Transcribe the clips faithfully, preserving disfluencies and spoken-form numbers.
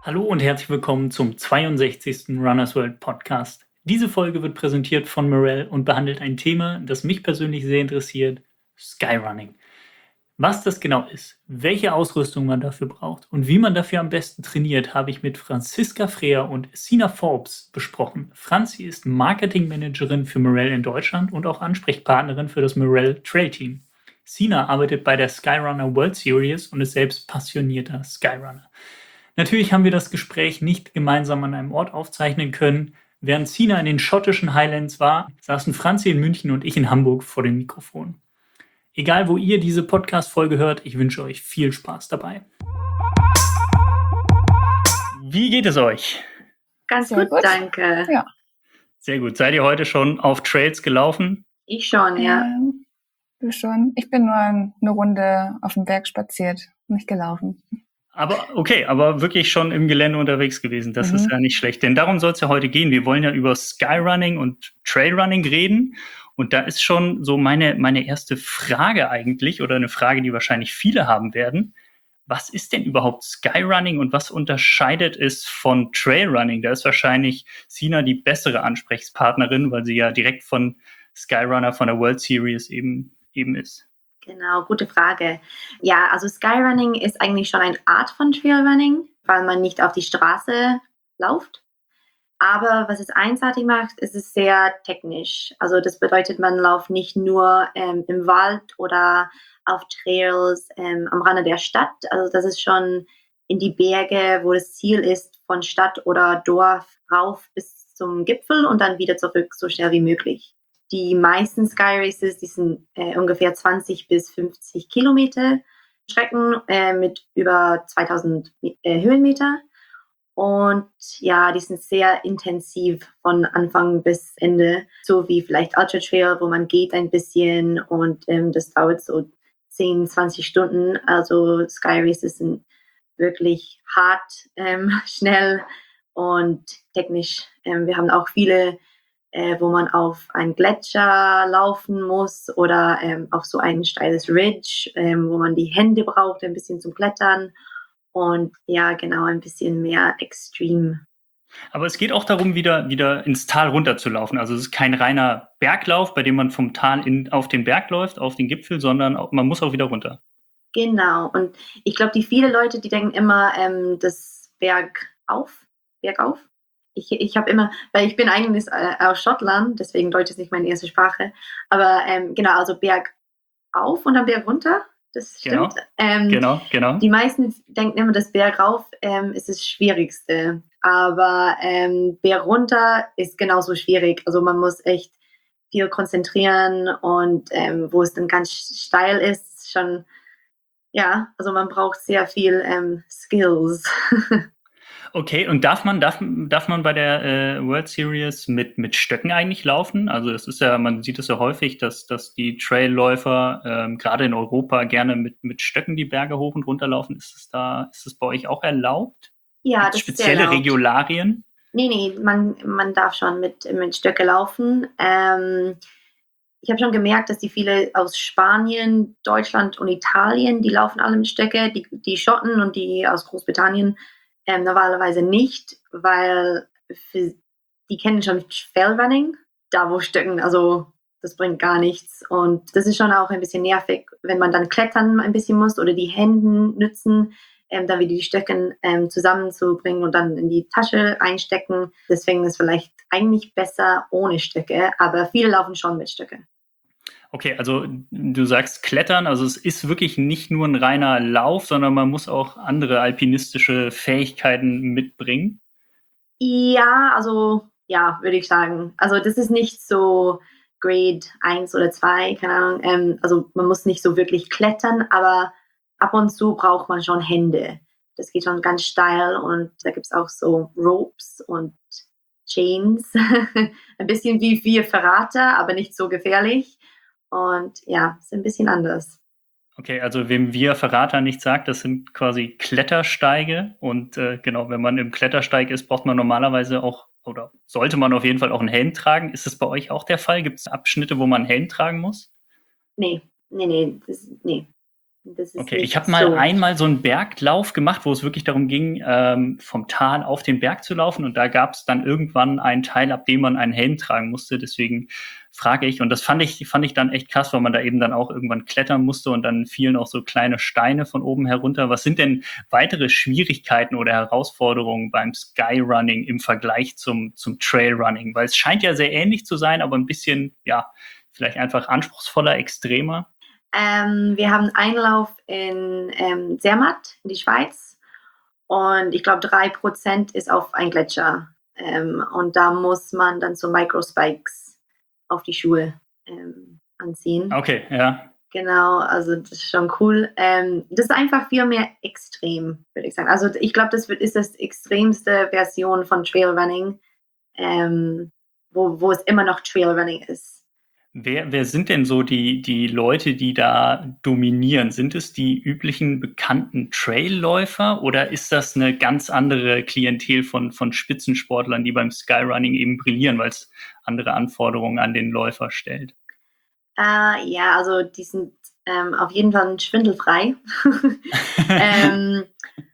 Hallo und herzlich willkommen zum zweiundsechzigsten Runners World Podcast. Diese Folge wird präsentiert von Merrell und behandelt ein Thema, das mich persönlich sehr interessiert: Skyrunning. Was das genau ist, welche Ausrüstung man dafür braucht und wie man dafür am besten trainiert, habe ich mit Franziska Freer und Sina Forbes besprochen. Franzi ist Marketingmanagerin für Merrell in Deutschland und auch Ansprechpartnerin für das Merrell Trail Team. Sina arbeitet bei der Skyrunner World Series und ist selbst passionierter Skyrunner. Natürlich haben wir das Gespräch nicht gemeinsam an einem Ort aufzeichnen können. Während Sina in den schottischen Highlands war, saßen Franzi in München und ich in Hamburg vor dem Mikrofon. Egal, wo ihr diese Podcast-Folge hört, ich wünsche euch viel Spaß dabei. Wie geht es euch? Ganz gut, gut, danke. Ja. Sehr gut. Seid ihr heute schon auf Trails gelaufen? Ich schon, ja. Ähm, du schon. Ich bin nur eine Runde auf dem Berg spaziert, nicht gelaufen. Aber okay, aber wirklich schon im Gelände unterwegs gewesen. Das mhm. ist ja nicht schlecht, denn darum soll es ja heute gehen. Wir wollen ja über Skyrunning und Trailrunning reden. Und da ist schon so meine, meine erste Frage eigentlich, oder eine Frage, die wahrscheinlich viele haben werden. Was ist denn überhaupt Skyrunning und was unterscheidet es von Trailrunning? Da ist wahrscheinlich Sina die bessere Ansprechpartnerin, weil sie ja direkt von Skyrunner von der World Series eben, eben ist. Genau, gute Frage. Ja, also Skyrunning ist eigentlich schon eine Art von Trailrunning, weil man nicht auf die Straße läuft. Aber was es einzigartig macht, ist es sehr technisch. Also das bedeutet, man läuft nicht nur ähm, im Wald oder auf Trails ähm, am Rande der Stadt. Also das ist schon in die Berge, wo das Ziel ist, von Stadt oder Dorf rauf bis zum Gipfel und dann wieder zurück, so schnell wie möglich. Die meisten Sky Races, die sind äh, ungefähr zwanzig bis fünfzig Kilometer Strecken äh, mit über zweitausend äh, Höhenmeter. Und ja, die sind sehr intensiv von Anfang bis Ende, so wie vielleicht Ultra Trail, wo man geht ein bisschen und ähm, das dauert so zehn, zwanzig Stunden. Also Sky Races sind wirklich hart, ähm, schnell und technisch. Ähm, wir haben auch viele Äh, wo man auf einen Gletscher laufen muss oder ähm, auf so ein steiles Ridge, ähm, wo man die Hände braucht, ein bisschen zum Klettern und ja, genau, ein bisschen mehr extrem. Aber es geht auch darum, wieder, wieder ins Tal runterzulaufen. Also es ist kein reiner Berglauf, bei dem man vom Tal in, auf den Berg läuft, auf den Gipfel, sondern auch, man muss auch wieder runter. Genau, und ich glaube, die viele Leute, die denken immer, ähm, das Bergauf, Bergauf, Ich, ich habe immer, weil ich bin eigentlich äh, aus Schottland, deswegen Deutsch ist nicht meine erste Sprache, aber ähm, genau, also Berg auf und dann Berg runter, das stimmt. Genau, ähm, genau, genau. Die meisten denken immer, das Berg rauf ähm, ist das Schwierigste, aber ähm, Berg runter ist genauso schwierig, also man muss echt viel konzentrieren und ähm, wo es dann ganz steil ist, schon, ja, also man braucht sehr viel ähm, Skills. Okay, und darf man, darf, darf man bei der äh, World Series mit, mit Stöcken eigentlich laufen? Also es ist ja, man sieht es ja häufig, dass, dass die Trailläufer ähm, gerade in Europa gerne mit, mit Stöcken die Berge hoch und runter laufen. Ist es da, ist es bei euch auch erlaubt? Ja, Gibt's das spezielle ist erlaubt. Regularien? Nee, nee, man, man darf schon mit, mit Stöcke laufen. Ähm, ich habe schon gemerkt, dass die viele aus Spanien, Deutschland und Italien, die laufen alle mit Stöcke. Die, die Schotten und die aus Großbritannien ähm, normalerweise nicht, weil für, die kennen schon Trailrunning, da wo Stöcken, also das bringt gar nichts. Und das ist schon auch ein bisschen nervig, wenn man dann klettern ein bisschen muss oder die Hände nützen, ähm, da wieder die Stöcke ähm, zusammenzubringen und dann in die Tasche einstecken. Deswegen ist es vielleicht eigentlich besser ohne Stöcke, aber viele laufen schon mit Stöcke. Okay, also du sagst Klettern, also es ist wirklich nicht nur ein reiner Lauf, sondern man muss auch andere alpinistische Fähigkeiten mitbringen. Ja, also ja, würde ich sagen. Also das ist nicht so Grade eins oder zwei, keine Ahnung. Ähm, also man muss nicht so wirklich klettern, aber ab und zu braucht man schon Hände. Das geht schon ganz steil und da gibt es auch so Ropes und Chains. Ein bisschen wie vier Verrater, aber nicht so gefährlich. Und ja, ist ein bisschen anders. Okay, also wem Via Ferrata nicht sagt, das sind quasi Klettersteige. Und äh, genau, wenn man im Klettersteig ist, braucht man normalerweise auch, oder sollte man auf jeden Fall auch einen Helm tragen. Ist das bei euch auch der Fall? Gibt es Abschnitte, wo man einen Helm tragen muss? Nee, nee, nee, das, nee. Das ist Okay, ich nicht habe mal so. einmal so einen Berglauf gemacht, wo es wirklich darum ging, ähm, vom Tal auf den Berg zu laufen. Und da gab es dann irgendwann einen Teil, ab dem man einen Helm tragen musste. Deswegen frage ich. Und das fand ich, fand ich dann echt krass, weil man da eben dann auch irgendwann klettern musste und dann fielen auch so kleine Steine von oben herunter. Was sind denn weitere Schwierigkeiten oder Herausforderungen beim Skyrunning im Vergleich zum, zum Trailrunning? Weil es scheint ja sehr ähnlich zu sein, aber ein bisschen, ja, vielleicht einfach anspruchsvoller, extremer. Ähm, wir haben einen Einlauf in ähm, Zermatt in die Schweiz und ich glaube drei Prozent ist auf ein Gletscher. Ähm, und da muss man dann so Microspikes auf die Schuhe ähm, anziehen. Okay, ja. Genau, also das ist schon cool. Ähm, das ist einfach viel mehr extrem, würde ich sagen. Also ich glaube, das wird, ist das extremste Version von Trailrunning, ähm, wo, wo es immer noch Trailrunning ist. Wer, wer sind denn so die, die Leute, die da dominieren? Sind es die üblichen bekannten Trailläufer oder ist das eine ganz andere Klientel von, von Spitzensportlern, die beim Skyrunning eben brillieren, weil es andere Anforderungen an den Läufer stellt? Äh, ja, also die sind ähm, auf jeden Fall schwindelfrei. ähm,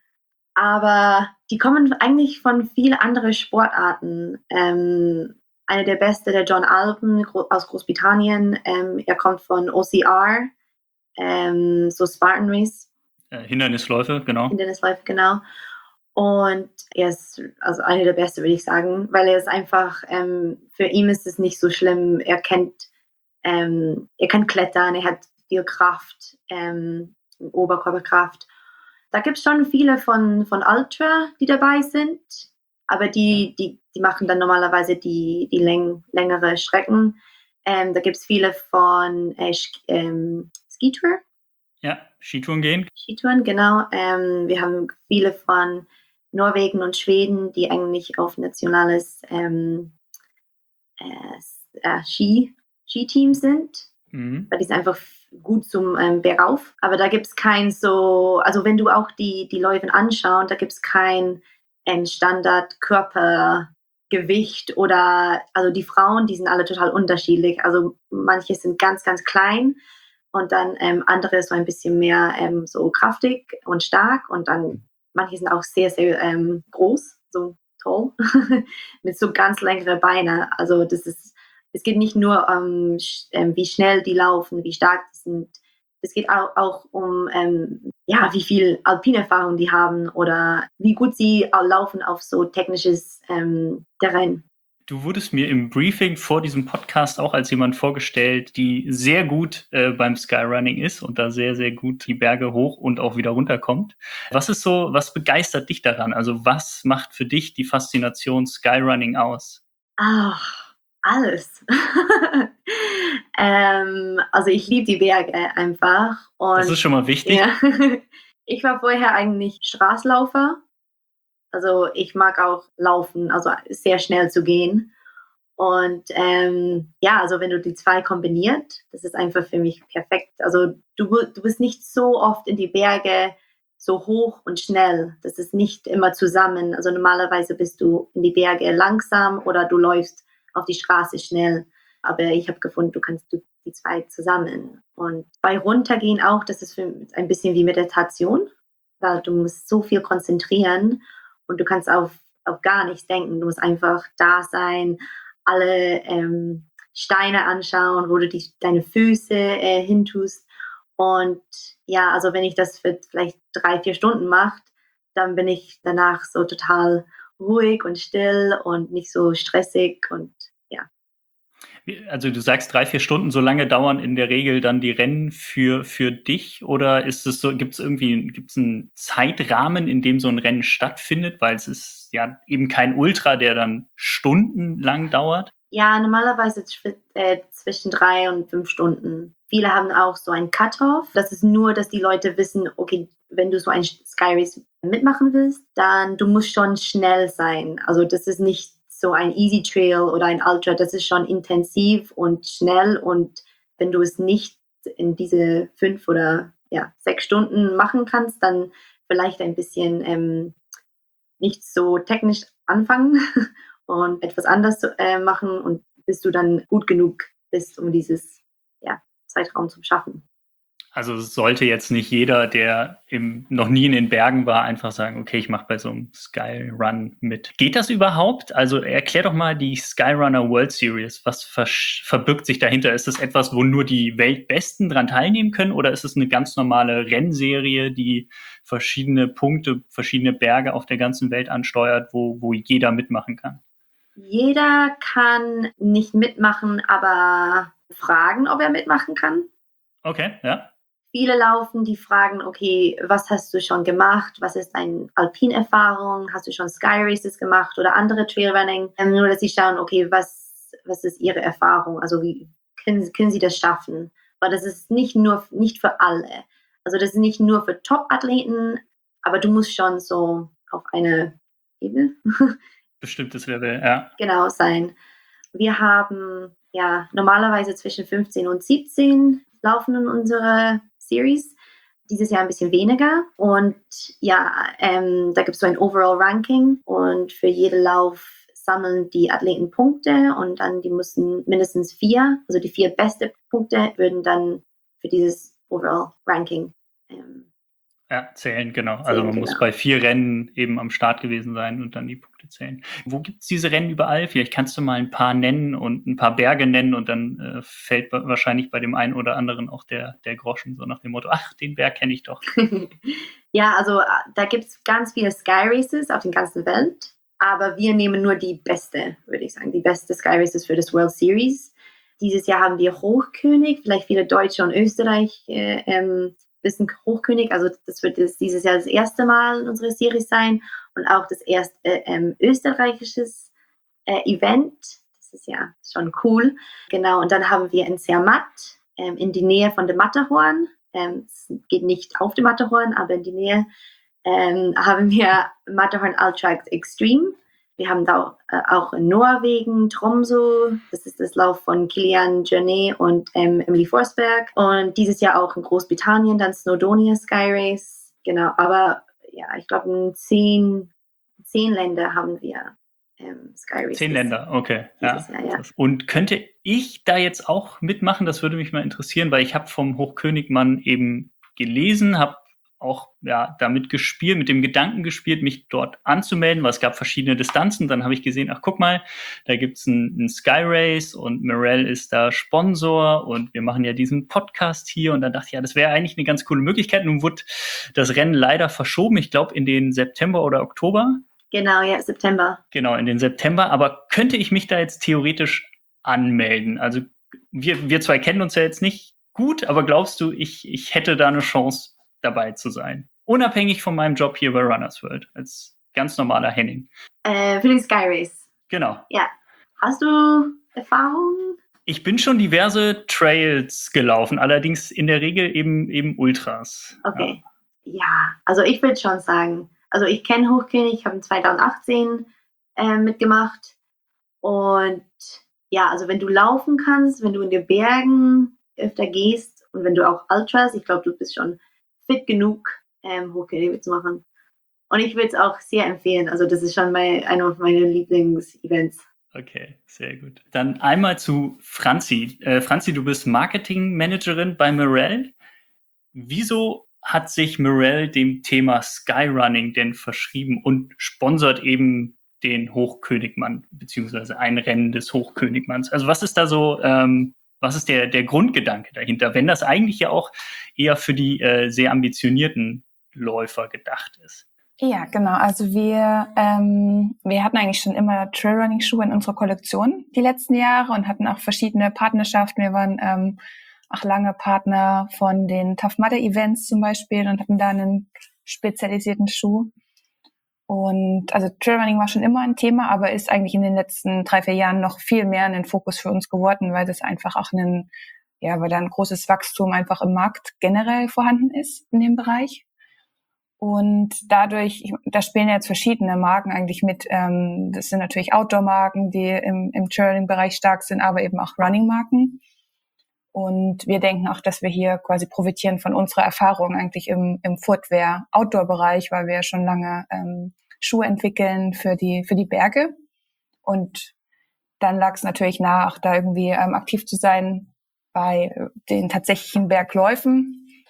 aber die kommen eigentlich von vielen anderen Sportarten. Ähm, einer der Beste, der John Alban aus Großbritannien, ähm, er kommt von O C R, ähm, so Spartan Race. Äh, Hindernisläufe, genau. Hindernisläufe, genau. Und er ist also einer der Besten, würde ich sagen, weil er ist einfach, ähm, für ihn ist es nicht so schlimm. Er kennt, ähm, er kann klettern, er hat viel Kraft, ähm, Oberkörperkraft. Da gibt es schon viele von, von Ultra, die dabei sind, aber die, die, die machen dann normalerweise die, die läng, längere Strecken. Ähm, da gibt es viele von äh, ähm, Skitour. Ja, Skitouren gehen. Skitouren, genau. Ähm, wir haben viele von Norwegen und Schweden, die eigentlich auf nationales ähm, äh, äh, Ski, Skiteam sind. Mhm. Weil die sind einfach gut zum ähm, Bergauf. Aber da gibt es kein so, also wenn du auch die, die Läufe anschaust, da gibt es kein ähm, Standard-Körpergewicht oder, also die Frauen, die sind alle total unterschiedlich. Also manche sind ganz, ganz klein und dann ähm, andere so ein bisschen mehr ähm, so kraftig und stark und dann manche sind auch sehr, sehr ähm, groß, so toll, mit so ganz längeren Beinen. Also das ist, es geht nicht nur um, ähm, wie schnell die laufen, wie stark die sind. Es geht auch, auch um, ähm, ja, wie viel Alpinerfahrung die haben oder wie gut sie laufen auf so technisches ähm, Terrain. Du wurdest mir im Briefing vor diesem Podcast auch als jemand vorgestellt, die sehr gut äh, beim Skyrunning ist und da sehr, sehr gut die Berge hoch und auch wieder runterkommt. Was ist so, was begeistert dich daran? Also was macht für dich die Faszination Skyrunning aus? Ach, alles. ähm, also ich liebe die Berge einfach. Und Das ist schon mal wichtig. ja, ich war vorher eigentlich Straßenläufer. Also ich mag auch laufen, also sehr schnell zu gehen. Und ähm, ja, also wenn du die zwei kombiniert, das ist einfach für mich perfekt. Also du, du bist nicht so oft in die Berge so hoch und schnell. Das ist nicht immer zusammen. Also normalerweise bist du in die Berge langsam oder du läufst auf die Straße schnell. Aber ich habe gefunden, du kannst die zwei zusammen. Und bei Runtergehen auch, das ist für ein bisschen wie Meditation, weil du musst so viel konzentrieren und du kannst auf, auf gar nichts denken. Du musst einfach da sein, alle ähm, Steine anschauen, wo du die, deine Füße äh, hintust. Und ja, also wenn ich das für vielleicht drei, vier Stunden mache, dann bin ich danach so total ruhig und still und nicht so stressig und ja. Also du sagst drei, vier Stunden, so lange dauern in der Regel dann die Rennen für, für dich oder ist es so, gibt es irgendwie gibt's einen Zeitrahmen, in dem so ein Rennen stattfindet, weil es ist ja eben kein Ultra, der dann stundenlang dauert? Ja, normalerweise äh, zwischen drei und fünf Stunden. Viele haben auch so ein Cut-Off. Das ist nur, dass die Leute wissen, okay, wenn du so ein Sky Race mitmachen willst, dann du musst schon schnell sein. Also das ist nicht so ein Easy Trail oder ein Ultra, das ist schon intensiv und schnell und wenn du es nicht in diese fünf oder ja, sechs Stunden machen kannst, dann vielleicht ein bisschen ähm, nicht so technisch anfangen und etwas anders äh, machen und bis du dann gut genug bist, um dieses ja, Zeitraum zu schaffen. Also sollte jetzt nicht jeder, der im, noch nie in den Bergen war, einfach sagen, okay, ich mache bei so einem Skyrun mit. Geht das überhaupt? Also erklär doch mal die Skyrunner World Series. Was versch- verbirgt sich dahinter? Ist das etwas, wo nur die Weltbesten dran teilnehmen können, oder ist es eine ganz normale Rennserie, die verschiedene Punkte, verschiedene Berge auf der ganzen Welt ansteuert, wo, wo jeder mitmachen kann? Jeder kann nicht mitmachen, aber fragen, ob er mitmachen kann. Okay, ja. Viele laufen, die fragen, okay, was hast du schon gemacht? Was ist deine Alpinerfahrung? Hast du schon Sky Races gemacht oder andere Trailrunning? Ähm, nur, dass sie schauen, okay, was, was ist ihre Erfahrung? Also wie können, können sie das schaffen? Weil das ist nicht nur, nicht für alle. Also das ist nicht nur für Top-Athleten, aber du musst schon so auf eine Ebene Bestimmtes Level, ja. genau sein. Wir haben ja normalerweise zwischen fünfzehn und siebzehn laufen in unserer Series. Dieses Jahr ein bisschen weniger. Und ja, ähm, da gibt es so ein Overall-Ranking. Und für jeden Lauf sammeln die Athleten Punkte. Und dann, die müssen mindestens vier, also die vier besten Punkte, würden dann für dieses Overall-Ranking ähm, Ja, zählen, genau. Also zählen, man muss genau. bei vier Rennen eben am Start gewesen sein und dann die Punkte zählen. Wo gibt's diese Rennen überall? Vielleicht kannst du mal ein paar nennen und ein paar Berge nennen, und dann äh, fällt wa- wahrscheinlich bei dem einen oder anderen auch der, der Groschen, so nach dem Motto, ach, den Berg kenne ich doch. Ja, also äh, da gibt es ganz viele Sky Races auf der ganzen Welt, aber wir nehmen nur die beste, würde ich sagen, die beste Sky Races für das World Series. Dieses Jahr haben wir Hochkönig, vielleicht viele Deutsche und Österreich äh, ähm, wissen Hochkönig, also das wird das, dieses Jahr das erste Mal in unserer Serie sein und auch das erste äh, ähm, österreichisches äh, Event. Das ist ja schon cool. Genau, und dann haben wir in Zermatt, ähm, in die Nähe von dem Matterhorn. Ähm, es geht nicht auf dem Matterhorn, aber in die Nähe ähm, haben wir Matterhorn Ultra Extreme. Wir haben da äh, auch in Norwegen, Tromsø, das ist das Lauf von Kilian Jornet und ähm, Emily Forsberg. Und dieses Jahr auch in Großbritannien, dann Snowdonia Sky Race. Genau, aber ja, ich glaube, in zehn, zehn Länder haben wir ähm, Sky Races. Zehn Länder, okay. Dieses Ja. Jahr, ja. Und könnte ich da jetzt auch mitmachen? Das würde mich mal interessieren, weil ich habe vom Hochkönigmann eben gelesen, habe auch ja damit gespielt, mit dem Gedanken gespielt, mich dort anzumelden, weil es gab verschiedene Distanzen. Dann habe ich gesehen, ach guck mal, da gibt's ein, ein Sky Race und Merrell ist da Sponsor und wir machen ja diesen Podcast hier. Und dann dachte ich, ja, das wäre eigentlich eine ganz coole Möglichkeit. Nun wurde das Rennen leider verschoben, ich glaube in den September oder Oktober. Genau, ja, September. Genau, in den September. Aber könnte ich mich da jetzt theoretisch anmelden? Also wir, wir zwei kennen uns ja jetzt nicht gut, aber glaubst du, ich, ich hätte da eine Chance, dabei zu sein? Unabhängig von meinem Job hier bei Runners World, als ganz normaler Henning. Äh, für den Sky Race. Genau. Ja. Hast du Erfahrung? Ich bin schon diverse Trails gelaufen, allerdings in der Regel eben, eben Ultras. Okay. Ja, ja, also ich würde schon sagen, also ich kenne Hochkönig, ich habe zwanzig achtzehn äh, mitgemacht. Und ja, also wenn du laufen kannst, wenn du in den Bergen öfter gehst und wenn du auch Ultras, ich glaube, du bist schon fit genug, ähm, Hochkönig mitzumachen. Und ich würde es auch sehr empfehlen. Also das ist schon mein, einer meiner Lieblingsevents. Okay, sehr gut. Dann einmal zu Franzi. Äh, Franzi, du bist Marketingmanagerin bei Merrell. Wieso hat sich Merrell dem Thema Skyrunning denn verschrieben und sponsert eben den Hochkönigmann, beziehungsweise ein Rennen des Hochkönigmanns? Also was ist da so, ähm, was ist der, der Grundgedanke dahinter, wenn das eigentlich ja auch eher für die äh, sehr ambitionierten Läufer gedacht ist? Ja, genau. Also wir, ähm, wir hatten eigentlich schon immer Trailrunning-Schuhe in unserer Kollektion die letzten Jahre und hatten auch verschiedene Partnerschaften. Wir waren ähm, auch lange Partner von den Tough Mudder Events zum Beispiel und hatten da einen spezialisierten Schuh. Und also Trailrunning war schon immer ein Thema, aber ist eigentlich in den letzten drei, vier Jahren noch viel mehr ein Fokus für uns geworden, weil das einfach auch ein, ja, weil da ein großes Wachstum einfach im Markt generell vorhanden ist in dem Bereich. Und dadurch, da spielen jetzt verschiedene Marken eigentlich mit. Ähm, das sind natürlich Outdoor-Marken, die im, im Trailrunning-Bereich stark sind, aber eben auch Running-Marken. Und wir denken auch, dass wir hier quasi profitieren von unserer Erfahrung eigentlich im, im Footwear-Outdoor-Bereich, weil wir schon lange ähm, Schuhe entwickeln für die für die Berge. Und dann lag es natürlich nahe, auch da irgendwie ähm, aktiv zu sein bei den tatsächlichen Bergläufen.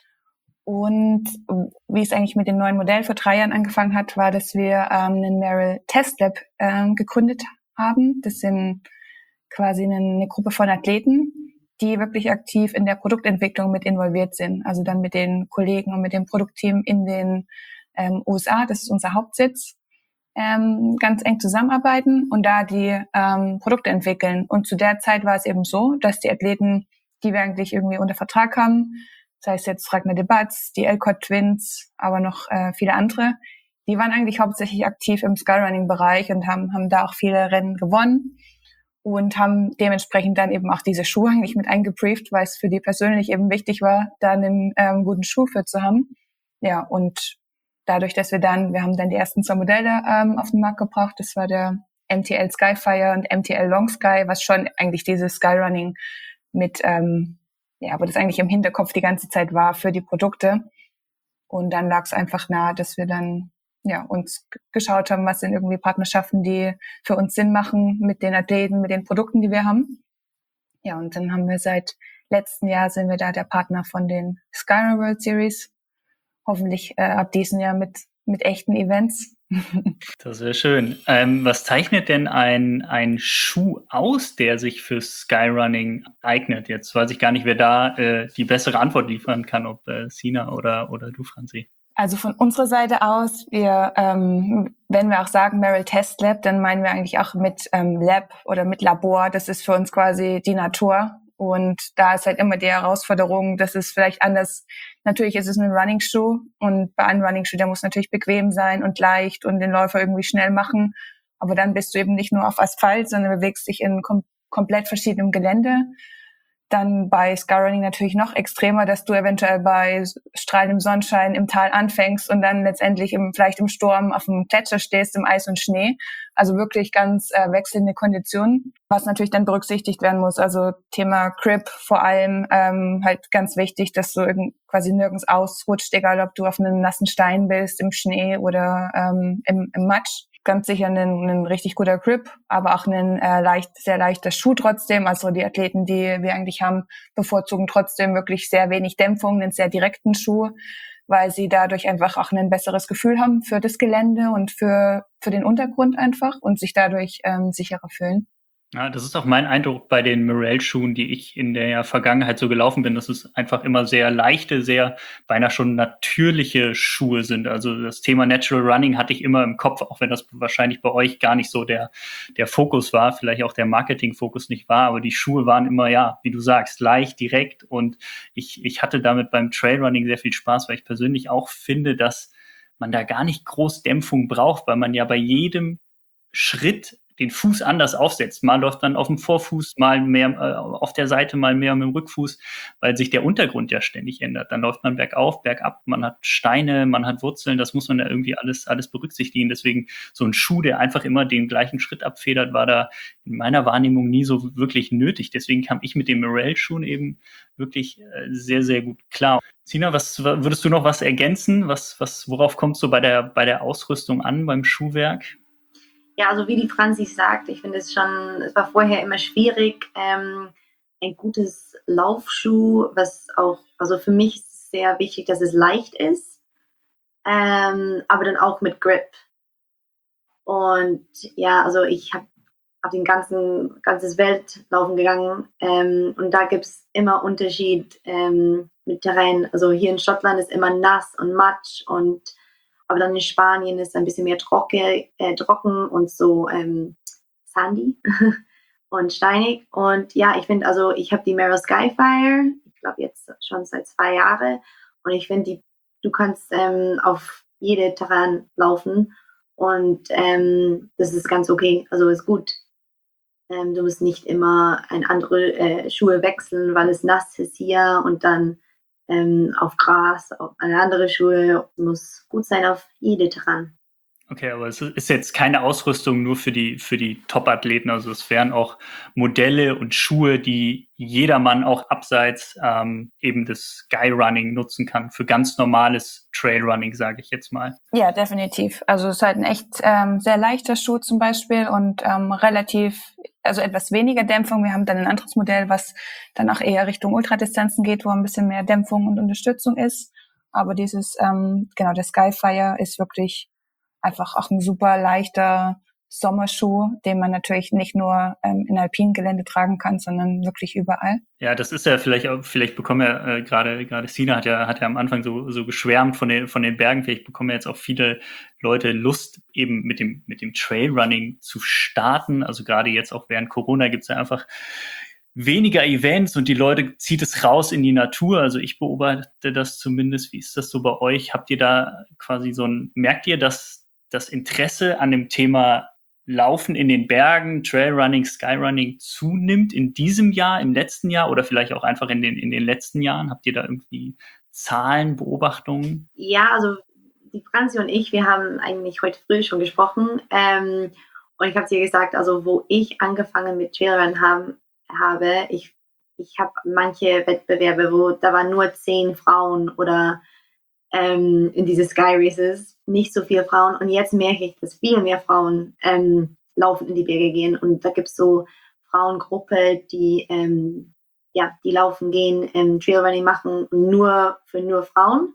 Und wie es eigentlich mit dem neuen Modell vor drei Jahren angefangen hat, war, dass wir ähm, einen Merrell Test Lab ähm, gegründet haben. Das sind quasi eine, eine Gruppe von Athleten, die wirklich aktiv in der Produktentwicklung mit involviert sind. Also dann mit den Kollegen und mit dem Produktteam in den ähm, U S A, das ist unser Hauptsitz, ähm, ganz eng zusammenarbeiten und da die ähm, Produkte entwickeln. Und zu der Zeit war es eben so, dass die Athleten, die wir eigentlich irgendwie unter Vertrag haben, sei es jetzt Ragnar Debatz, die Elcott Twins, aber noch äh, viele andere, die waren eigentlich hauptsächlich aktiv im Skyrunning-Bereich und haben, haben da auch viele Rennen gewonnen und haben dementsprechend dann eben auch diese Schuhe eigentlich mit eingebrieft, weil es für die persönlich eben wichtig war, da einen ähm, guten Schuh für zu haben. Ja, und dadurch, dass wir dann, wir haben dann die ersten zwei Modelle ähm, auf den Markt gebracht, das war der M T L Skyfire und M T L Long Sky, was schon eigentlich dieses Skyrunning mit ähm, ja, aber das eigentlich im Hinterkopf die ganze Zeit war für die Produkte. Und dann lag es einfach nahe, dass wir dann ja uns g- geschaut haben, was sind irgendwie Partnerschaften, die für uns Sinn machen mit den Athleten, mit den Produkten, die wir haben. Ja, und dann haben wir seit letztem Jahr sind wir da der Partner von den Skyrun World Series. Hoffentlich äh, ab diesem Jahr mit mit echten Events. Das wäre schön. Ähm, was zeichnet denn ein, ein Schuh aus, der sich für Skyrunning eignet? Jetzt weiß ich gar nicht, wer da äh, die bessere Antwort liefern kann, ob äh, Sina oder, oder du, Franzi. Also von unserer Seite aus, wir, ähm, wenn wir auch sagen Merrell Test Lab, dann meinen wir eigentlich auch mit ähm, Lab oder mit Labor. Das ist für uns quasi die Natur. Und da ist halt immer die Herausforderung, dass es vielleicht anders, natürlich ist es ein Running-Schuh und bei einem Running-Schuh, der muss natürlich bequem sein und leicht und den Läufer irgendwie schnell machen. Aber dann bist du eben nicht nur auf Asphalt, sondern bewegst dich in kom- komplett verschiedenem Gelände. Dann bei Skyrunning natürlich noch extremer, dass du eventuell bei strahlendem Sonnenschein im Tal anfängst und dann letztendlich im, vielleicht im Sturm auf dem Gletscher stehst, im Eis und Schnee. Also wirklich ganz äh, wechselnde Konditionen, was natürlich dann berücksichtigt werden muss. Also Thema Grip vor allem ähm, halt ganz wichtig, dass du irgend, quasi nirgends ausrutscht, egal ob du auf einem nassen Stein bist, im Schnee oder ähm, im, im Matsch. Ganz sicher ein, ein richtig guter Grip, aber auch ein äh, leicht, sehr leichter Schuh trotzdem. Also die Athleten, die wir eigentlich haben, bevorzugen trotzdem wirklich sehr wenig Dämpfung, einen sehr direkten Schuh, weil sie dadurch einfach auch ein besseres Gefühl haben für das Gelände und für für den Untergrund einfach und sich dadurch ähm, sicherer fühlen. Ja, das ist auch mein Eindruck bei den Merrell-Schuhen, die ich in der Vergangenheit so gelaufen bin, dass es einfach immer sehr leichte, sehr beinahe schon natürliche Schuhe sind. Also das Thema Natural Running hatte ich immer im Kopf, auch wenn das wahrscheinlich bei euch gar nicht so der, der Fokus war, vielleicht auch der Marketing-Fokus nicht war, aber die Schuhe waren immer, ja, wie du sagst, leicht, direkt und ich, ich hatte damit beim Trailrunning sehr viel Spaß, weil ich persönlich auch finde, dass man da gar nicht groß Dämpfung braucht, weil man ja bei jedem Schritt den Fuß anders aufsetzt. Mal läuft man auf dem Vorfuß, mal mehr äh, auf der Seite, mal mehr mit dem Rückfuß, weil sich der Untergrund ja ständig ändert. Dann läuft man bergauf, bergab, man hat Steine, man hat Wurzeln, das muss man ja irgendwie alles, alles berücksichtigen. Deswegen so ein Schuh, der einfach immer den gleichen Schritt abfedert, war da in meiner Wahrnehmung nie so wirklich nötig. Deswegen kam ich mit den Merrell-Schuhen eben wirklich äh, sehr, sehr gut klar. Sina, was würdest du noch was ergänzen? Was, was, worauf kommt es so bei der, bei der Ausrüstung an, beim Schuhwerk? Ja, also wie die Franzi sagt, ich finde es schon, es war vorher immer schwierig, ähm, ein gutes Laufschuh, was auch, also für mich ist es sehr wichtig, dass es leicht ist, ähm, aber dann auch mit Grip. Und ja, also ich habe auf den ganzen ganzes Welt laufen gegangen ähm, und da gibt es immer Unterschied ähm, mit Terrain. Also hier in Schottland ist immer nass und Matsch und aber dann in Spanien ist es ein bisschen mehr trocken, äh, trocken und so ähm, sandy und steinig. Und ja, ich finde, also ich habe die Merrell Skyfire, ich glaube jetzt schon seit zwei Jahren. Und ich finde, die, du kannst ähm, auf jede Terrain laufen und ähm, das ist ganz okay, also ist gut. Ähm, du musst nicht immer ein andere äh, Schuhe wechseln, weil es nass ist hier und dann ähm, auf Gras, auf eine andere Schuhe, muss gut sein auf jede Terrain. Okay, aber es ist jetzt keine Ausrüstung nur für die, für die Top-Athleten. Also es wären auch Modelle und Schuhe, die jedermann auch abseits ähm, eben des Skyrunning nutzen kann. Für ganz normales Trailrunning, sage ich jetzt mal. Ja, definitiv. Also es ist halt ein echt ähm, sehr leichter Schuh zum Beispiel und ähm, relativ, also etwas weniger Dämpfung. Wir haben dann ein anderes Modell, was dann auch eher Richtung Ultradistanzen geht, wo ein bisschen mehr Dämpfung und Unterstützung ist. Aber dieses, ähm, genau, der Skyfire ist wirklich einfach auch ein super leichter Sommerschuh, den man natürlich nicht nur ähm, in alpinen Gelände tragen kann, sondern wirklich überall. Ja, das ist ja vielleicht auch, vielleicht bekommen ja äh, gerade gerade Sina hat ja hat ja am Anfang so so geschwärmt von den von den Bergen. Vielleicht bekommen ja jetzt auch viele Leute Lust, eben mit dem mit dem Trailrunning zu starten. Also gerade jetzt auch während Corona gibt's ja einfach weniger Events und die Leute zieht es raus in die Natur. Also ich beobachte das zumindest. Wie ist das so bei euch? Habt ihr da quasi so ein, merkt ihr, dass das Interesse an dem Thema Laufen in den Bergen, Trailrunning, Skyrunning zunimmt in diesem Jahr, im letzten Jahr oder vielleicht auch einfach in den, in den letzten Jahren? Habt ihr da irgendwie Zahlen, Beobachtungen? Ja, also die Franzi und ich, wir haben eigentlich heute früh schon gesprochen. Ähm, und ich habe dir gesagt, also wo ich angefangen mit Trailrun haben, habe, ich, ich habe manche Wettbewerbe, wo da waren nur zehn Frauen oder ähm, in diese Sky Races nicht so viele Frauen. Und jetzt merke ich, dass viel mehr Frauen ähm, laufen in die Berge gehen. Und da gibt es so Frauengruppe, die ähm, ja, die laufen gehen, ähm, Trailrunning machen, nur für nur Frauen.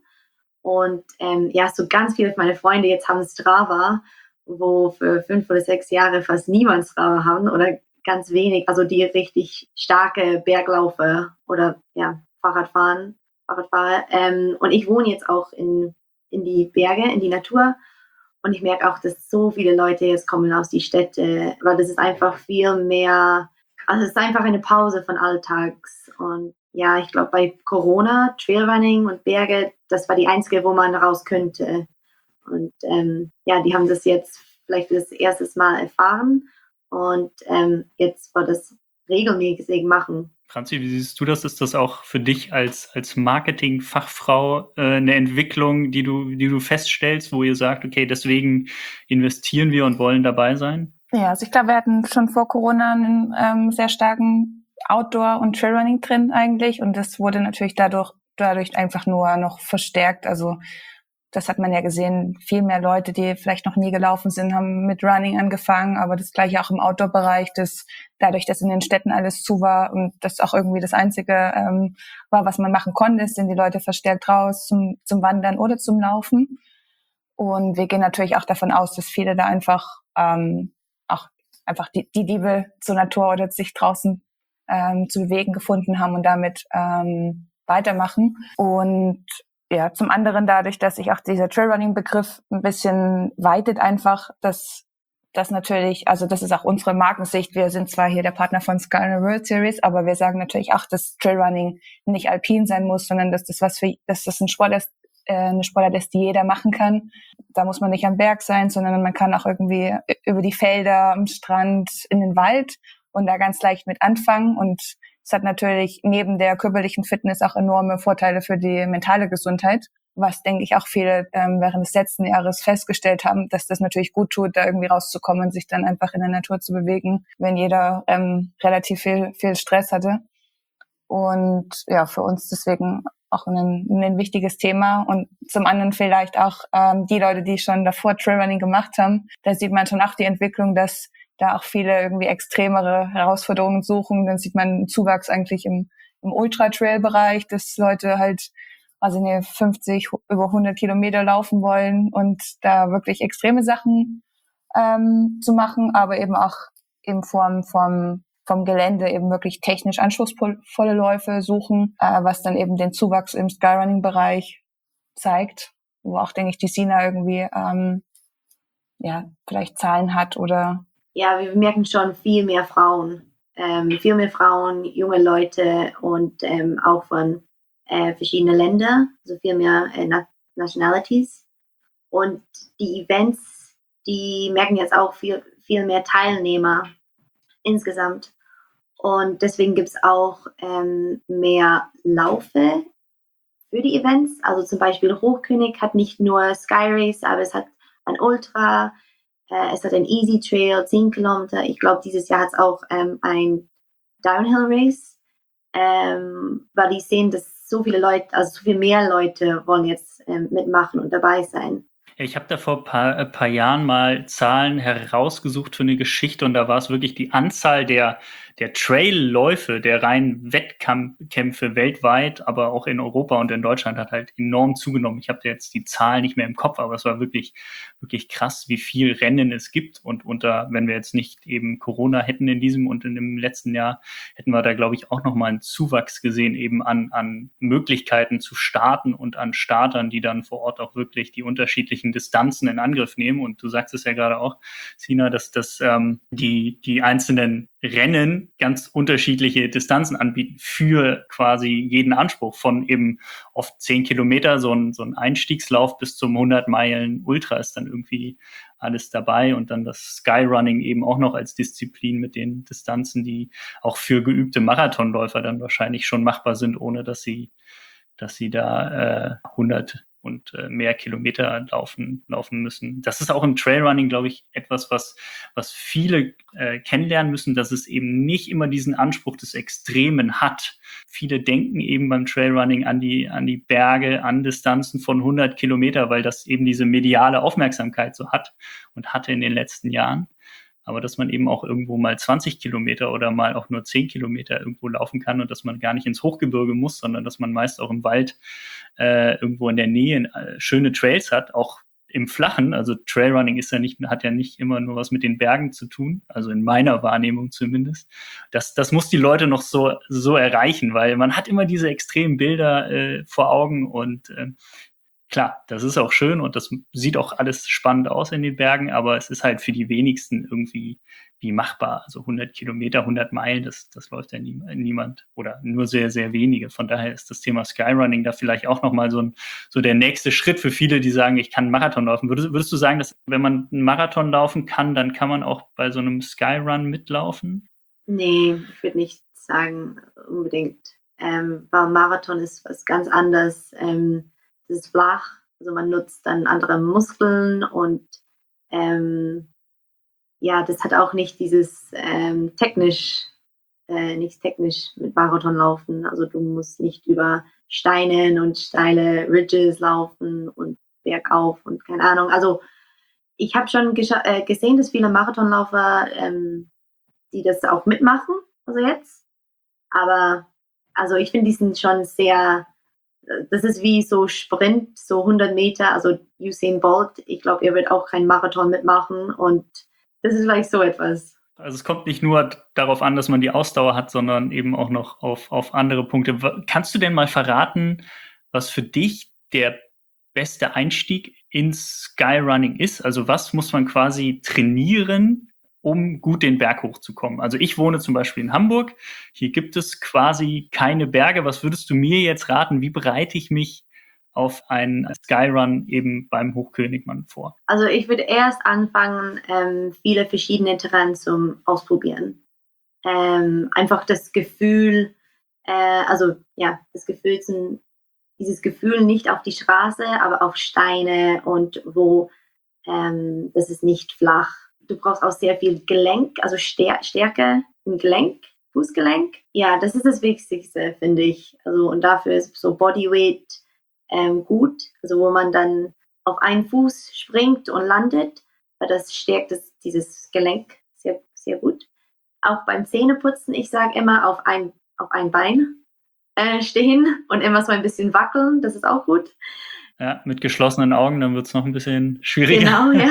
Und ähm, ja, so ganz viele meiner Freunde jetzt haben Strava, wo für fünf oder sechs Jahre fast niemand Strava haben oder ganz wenig, also die richtig starke Berglaufer oder ja, Fahrradfahren, Fahrradfahrer. Ähm, und ich wohne jetzt auch in, in die Berge, in die Natur. Und ich merke auch, dass so viele Leute jetzt kommen aus die Städte, weil das ist einfach viel mehr, also es ist einfach eine Pause von Alltags. Und ja, ich glaube, bei Corona, Trailrunning und Berge, das war die einzige, wo man raus könnte. Und ähm, ja, die haben das jetzt vielleicht das erste Mal erfahren. Und ähm, jetzt war das regelmäßig machen. Franzi, wie siehst du das? Ist das auch für dich als, als Marketing-Fachfrau äh, eine Entwicklung, die du, die du feststellst, wo ihr sagt, okay, deswegen investieren wir und wollen dabei sein? Ja, also ich glaube, wir hatten schon vor Corona einen ähm, sehr starken Outdoor- und Trailrunning-Trend eigentlich. Und das wurde natürlich dadurch, dadurch einfach nur noch verstärkt. Also das hat man ja gesehen, viel mehr Leute, die vielleicht noch nie gelaufen sind, haben mit Running angefangen, aber das gleiche auch im Outdoor-Bereich, das dadurch, dass in den Städten alles zu war und das auch irgendwie das Einzige ähm, war, was man machen konnte, sind die Leute verstärkt raus zum, zum Wandern oder zum Laufen. Und wir gehen natürlich auch davon aus, dass viele da einfach ähm, auch einfach die, die Liebe zur Natur oder sich draußen ähm, zu bewegen gefunden haben und damit ähm, weitermachen. Und ja, zum anderen dadurch, dass sich auch dieser Trailrunning-Begriff ein bisschen weitet einfach, dass das natürlich, also das ist auch unsere Markensicht. Wir sind zwar hier der Partner von Skyrunning World Series, aber wir sagen natürlich auch, dass Trailrunning nicht alpin sein muss, sondern dass das was für, dass das ein Sport ist, äh, eine Sportart ist, die jeder machen kann. Da muss man nicht am Berg sein, sondern man kann auch irgendwie über die Felder, am Strand, in den Wald und da ganz leicht mit anfangen. Und es hat natürlich neben der körperlichen Fitness auch enorme Vorteile für die mentale Gesundheit, was, denke ich, auch viele ähm, während des letzten Jahres festgestellt haben, dass das natürlich gut tut, da irgendwie rauszukommen und sich dann einfach in der Natur zu bewegen, wenn jeder ähm, relativ viel, viel Stress hatte. Und ja, für uns deswegen auch ein, ein wichtiges Thema. Und zum anderen vielleicht auch ähm, die Leute, die schon davor Trailrunning gemacht haben, da sieht man schon auch die Entwicklung, dass da auch viele irgendwie extremere Herausforderungen suchen. Dann sieht man einen Zuwachs eigentlich im, im Ultra-Trail-Bereich, dass Leute halt, also ne, fünfzig, über hundert Kilometer laufen wollen und da wirklich extreme Sachen ähm, zu machen, aber eben auch in Form vom, vom Gelände eben wirklich technisch anspruchsvolle Läufe suchen, äh, was dann eben den Zuwachs im Skyrunning-Bereich zeigt, wo auch, denke ich, die Sina irgendwie ähm, ja vielleicht Zahlen hat oder ja, wir merken schon viel mehr Frauen, ähm, viel mehr Frauen, junge Leute und ähm, auch von äh, verschiedenen Ländern, also viel mehr äh, Na- Nationalities. Und die Events, die merken jetzt auch viel, viel mehr Teilnehmer insgesamt. Und deswegen gibt es auch ähm, mehr Laufe für die Events. Also zum Beispiel Hochkönig hat nicht nur Sky Race, aber es hat ein Ultra, äh, es hat ein Easy Trail, zehn Kilometer. Ich glaube, dieses Jahr hat es auch ähm, ein Downhill Race, ähm, weil die sehen, dass so viele Leute, also so viel mehr Leute wollen jetzt ähm, mitmachen und dabei sein. Ich habe da vor ein paar, ein paar Jahren mal Zahlen herausgesucht für eine Geschichte und da war es wirklich die Anzahl der, der Trailläufe, der reinen Wettkämpfe weltweit, aber auch in Europa und in Deutschland hat halt enorm zugenommen. Ich habe jetzt die Zahl nicht mehr im Kopf, aber es war wirklich, wirklich krass, wie viel Rennen es gibt. Und unter, wenn wir jetzt nicht eben Corona hätten in diesem und in dem letzten Jahr, hätten wir da, glaube ich, auch nochmal einen Zuwachs gesehen eben an, an Möglichkeiten zu starten und an Startern, die dann vor Ort auch wirklich die unterschiedlichen Distanzen in Angriff nehmen. Und du sagst es ja gerade auch, Sina, dass das ähm, die, die einzelnen Rennen ganz unterschiedliche Distanzen anbieten für quasi jeden Anspruch von eben oft zehn Kilometer, so ein, so ein Einstiegslauf bis zum hundert Meilen Ultra ist dann irgendwie alles dabei und dann das Skyrunning eben auch noch als Disziplin mit den Distanzen, die auch für geübte Marathonläufer dann wahrscheinlich schon machbar sind, ohne dass sie, dass sie da äh, hundert und äh, mehr Kilometer laufen, laufen müssen. Das ist auch im Trailrunning, glaube ich, etwas, was, was viele äh, kennenlernen müssen, dass es eben nicht immer diesen Anspruch des Extremen hat. Viele denken eben beim Trailrunning an die, an die Berge, an Distanzen von hundert Kilometer, weil das eben diese mediale Aufmerksamkeit so hat und hatte in den letzten Jahren. Aber dass man eben auch irgendwo mal zwanzig Kilometer oder mal auch nur zehn Kilometer irgendwo laufen kann und dass man gar nicht ins Hochgebirge muss, sondern dass man meist auch im Wald äh, irgendwo in der Nähe äh, schöne Trails hat, auch im Flachen. Also Trailrunning ist ja nicht, hat ja nicht immer nur was mit den Bergen zu tun, also in meiner Wahrnehmung zumindest. Das, das muss die Leute noch so, so erreichen, weil man hat immer diese extremen Bilder äh, vor Augen und äh, klar, das ist auch schön und das sieht auch alles spannend aus in den Bergen, aber es ist halt für die wenigsten irgendwie wie machbar. Also hundert Kilometer, hundert Meilen, das, das läuft ja nie, niemand oder nur sehr, sehr wenige. Von daher ist das Thema Skyrunning da vielleicht auch nochmal so ein, so der nächste Schritt für viele, die sagen, ich kann einen Marathon laufen. Würdest, würdest du sagen, dass wenn man einen Marathon laufen kann, dann kann man auch bei so einem Skyrun mitlaufen? Nee, ich würde nicht sagen unbedingt. Ähm, weil Marathon ist was ganz anderes. Ähm, es ist flach, also man nutzt dann andere Muskeln und ähm, ja, das hat auch nicht dieses ähm, technisch, äh, nicht technisch mit Marathon laufen. Also du musst nicht über Steine und steile Ridges laufen und bergauf und keine Ahnung. Also ich habe schon äh, gesehen, dass viele Marathonläufer, ähm, die das auch mitmachen, also jetzt. Aber also ich finde, die sind schon sehr, das ist wie so Sprint, so hundert Meter, also Usain Bolt, ich glaube, er wird auch keinen Marathon mitmachen und das ist vielleicht so etwas. Also es kommt nicht nur darauf an, dass man die Ausdauer hat, sondern eben auch noch auf, auf andere Punkte. Kannst du denn mal verraten, was für dich der beste Einstieg ins Skyrunning ist? Also was muss man quasi trainieren, um gut den Berg hochzukommen? Also ich wohne zum Beispiel in Hamburg. Hier gibt es quasi keine Berge. Was würdest du mir jetzt raten? Wie bereite ich mich auf einen Skyrun eben beim Hochkönigmann vor? Also ich würde erst anfangen, ähm, viele verschiedene Terrain zum Ausprobieren. Ähm, einfach das Gefühl, äh, also ja, das Gefühl zum, dieses Gefühl nicht auf die Straße, aber auf Steine und wo ähm, das ist nicht flach. Du brauchst auch sehr viel Gelenk, also Stär- Stärke im Gelenk, Fußgelenk. Ja, das ist das Wichtigste, finde ich. Also und dafür ist so Bodyweight ähm, gut, also wo man dann auf einen Fuß springt und landet, weil das stärkt das, dieses Gelenk sehr, sehr gut. Auch beim Zähneputzen, ich sage immer auf ein, auf ein Bein äh, stehen und immer so ein bisschen wackeln, das ist auch gut. Ja, mit geschlossenen Augen, dann wird es noch ein bisschen schwieriger. Genau, ja.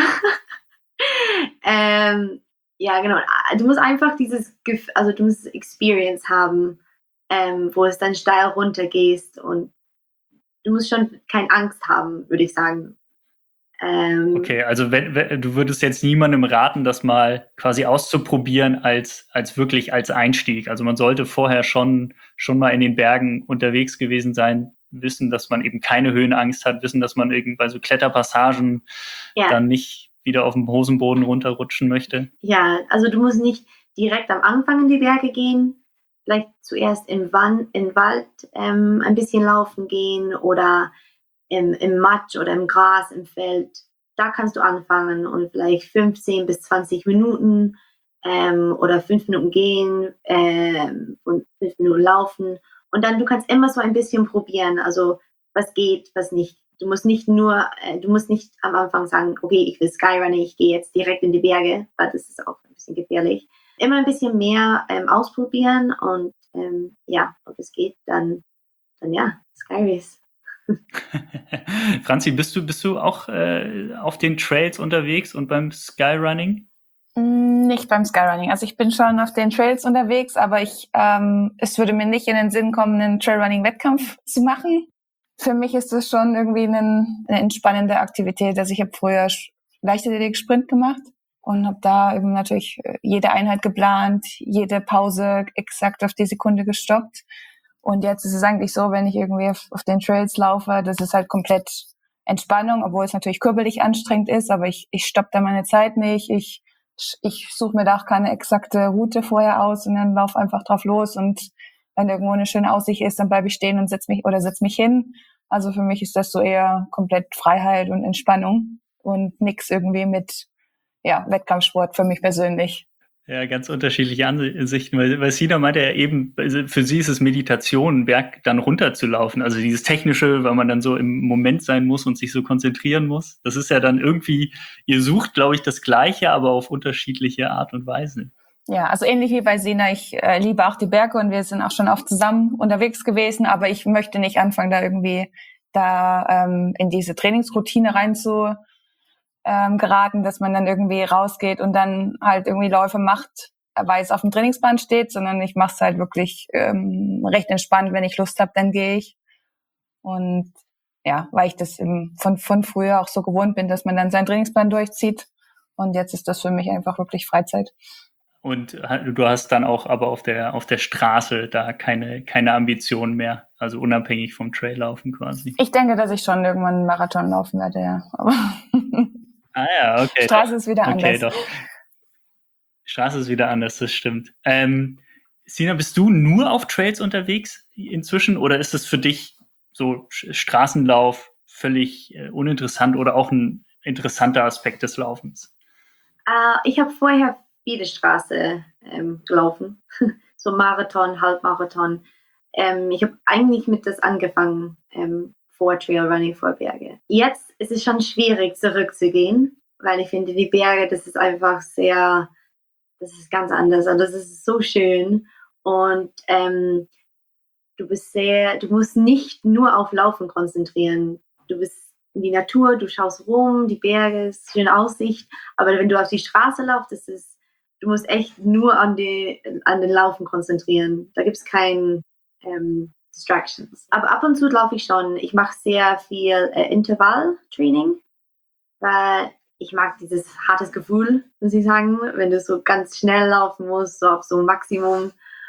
ähm, ja, genau. Du musst einfach dieses, also du musst Experience haben, ähm, wo es dann steil runter gehst und du musst schon keine Angst haben, würde ich sagen. Ähm, okay, also wenn, wenn, du würdest jetzt niemandem raten, das mal quasi auszuprobieren als, als wirklich als Einstieg. Also man sollte vorher schon, schon mal in den Bergen unterwegs gewesen sein, wissen, dass man eben keine Höhenangst hat, wissen, dass man irgendwie bei so Kletterpassagen ja. dann nicht wieder auf dem Hosenboden runterrutschen möchte. Ja, also du musst nicht direkt am Anfang in die Berge gehen, vielleicht zuerst im, Wand, im Wald ähm, ein bisschen laufen gehen oder im, im Matsch oder im Gras, im Feld. Da kannst du anfangen und vielleicht fünfzehn bis zwanzig Minuten ähm, oder fünf Minuten gehen ähm, und fünf Minuten laufen. Und dann, du kannst immer so ein bisschen probieren, also was geht, was nicht. Du musst nicht nur, äh, du musst nicht am Anfang sagen, okay, ich will Skyrunning, ich gehe jetzt direkt in die Berge, weil das ist auch ein bisschen gefährlich. immer ein bisschen mehr ähm, ausprobieren und ähm, ja, ob es geht, dann, dann ja, Skyrace. Franzi, bist du, bist du auch äh, auf den Trails unterwegs und beim Skyrunning? Nicht beim Skyrunning. Also ich bin schon auf den Trails unterwegs, aber ich, ähm, es würde mir nicht in den Sinn kommen, einen Trailrunning-Wettkampf zu machen. Für mich ist das schon irgendwie einen, eine entspannende Aktivität. Also ich habe früher Leichtathletik-Sprint gemacht und habe da eben natürlich jede Einheit geplant, jede Pause exakt auf die Sekunde gestoppt. Und jetzt ist es eigentlich so, wenn ich irgendwie auf, auf den Trails laufe, das ist halt komplett Entspannung, obwohl es natürlich körperlich anstrengend ist, aber ich, ich stoppe da meine Zeit nicht, ich ich suche mir da auch keine exakte Route vorher aus und dann laufe einfach drauf los und wenn irgendwo eine schöne Aussicht ist, dann bleibe ich stehen und setz mich oder setz mich hin. Also für mich ist das so eher komplett Freiheit und Entspannung und nix irgendwie mit ja, Wettkampfsport für mich persönlich. Ja, ganz unterschiedliche Ansichten, weil, weil Sina meinte ja eben, für sie ist es Meditation, einen Berg dann runterzulaufen. Also dieses Technische, weil man dann so im Moment sein muss und sich so konzentrieren muss. Das ist ja dann irgendwie, ihr sucht, glaube ich, das Gleiche, aber auf unterschiedliche Art und Weise. Ja, also ähnlich wie bei Sina, ich äh, liebe auch die Berge und wir sind auch schon oft zusammen unterwegs gewesen, aber ich möchte nicht anfangen, da irgendwie da ähm, in diese Trainingsroutine rein zu ähm, geraten, dass man dann irgendwie rausgeht und dann halt irgendwie Läufe macht, weil es auf dem Trainingsplan steht, sondern ich mache es halt wirklich ähm, recht entspannt. Wenn ich Lust habe, dann gehe ich. Und ja, weil ich das im, von, von früher auch so gewohnt bin, dass man dann seinen Trainingsplan durchzieht. Und jetzt ist das für mich einfach wirklich Freizeit. Und du hast dann auch aber auf der auf der Straße da keine keine Ambitionen mehr, also unabhängig vom Traillaufen quasi. Ich denke, dass ich schon irgendwann einen Marathon laufen werde, ja. Aber ah ja, okay. Straße doch. ist wieder anders. Okay, doch. Straße ist wieder anders, das stimmt. Ähm, Sina, bist du nur auf Trails unterwegs inzwischen oder ist es für dich so Straßenlauf völlig äh, uninteressant oder auch ein interessanter Aspekt des Laufens? Uh, ich habe vorher viele Straße ähm, gelaufen, so Marathon, Halbmarathon. Ähm, ich habe eigentlich mit das angefangen ähm, vor Trailrunning, vor Berge. Jetzt ist es schon schwierig zurückzugehen, weil ich finde, die Berge, das ist einfach sehr, das ist ganz anders und das ist so schön und ähm, du bist sehr, du musst nicht nur auf Laufen konzentrieren. Du bist in die Natur, du schaust rum, die Berge, ist schöne Aussicht, aber wenn du auf die Straße laufst, das ist du musst echt nur an, die, an den Laufen konzentrieren. Da gibt es keine ähm, Distractions. Aber ab und zu laufe ich schon. Ich mache sehr viel äh, Intervalltraining, weil ich mag dieses hartes Gefühl, muss ich sagen, wenn du so ganz schnell laufen musst, so auf so ein Maximum.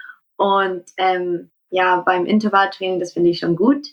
Und ähm, ja, beim Intervalltraining, das finde ich schon gut.